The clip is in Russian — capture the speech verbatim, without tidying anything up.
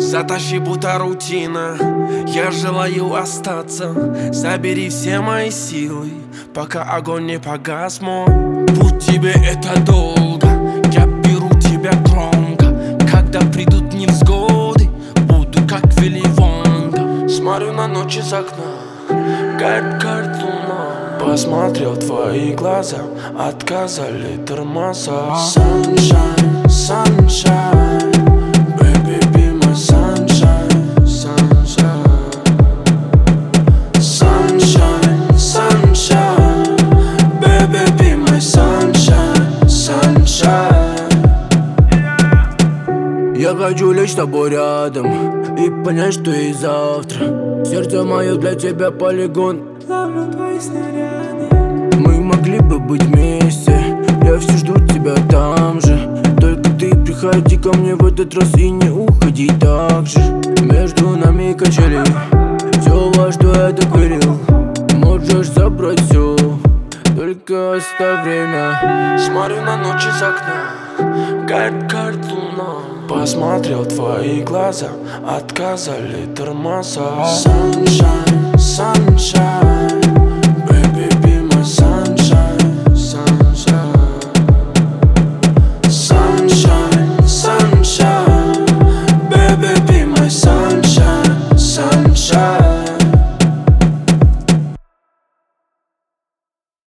Затащи, будто рутина. Я желаю остаться. Забери все мои силы, пока огонь не погас мой. Путь тебе это долго, я беру тебя громко. Когда придут невзгоды, буду как Вилли Вонка. Смотрю на ночь из окна, горит, горит луна. Посмотрел в твои глаза, отказали тормоза. Sunshine, sunshine, baby, be my sunshine, sunshine. Sunshine, sunshine, baby, be my sunshine, sunshine. Я хочу лечь с тобой рядом и понять, что и завтра сердце мое для тебя полигон. Ловлю твои снаряды. Мы могли бы быть вместе, я все жду тебя там же. Только ты приходи ко мне в этот раз и не уходи так же. Между нами качели, все, во что я так верил. Можешь забрать все, только оставь время. Смотрю на ночь из окна, горит, горит луна. Посмотрел в твои глаза, отказали тормоза. Sunshine, sunshine.